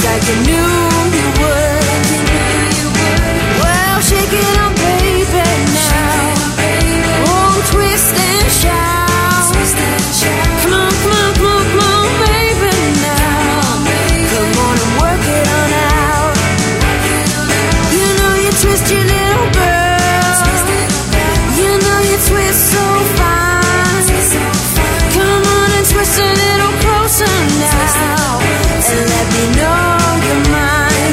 like you knew you would. Well, shake it up, baby, now. Oh, twist and shout. Come on, come on, come on, come on, baby, now. Come on and work it on out. You know you twist your little girl. You know you twist so fine. Come on and twist a little closer now, and let me know you're mine.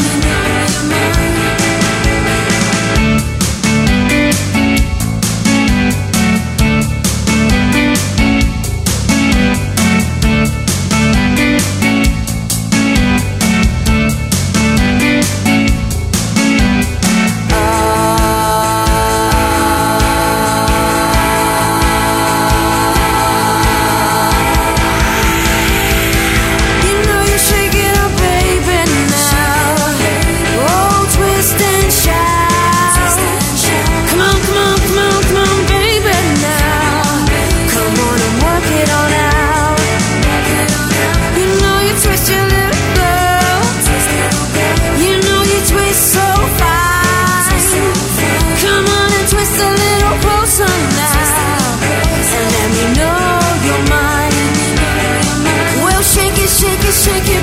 Shake it,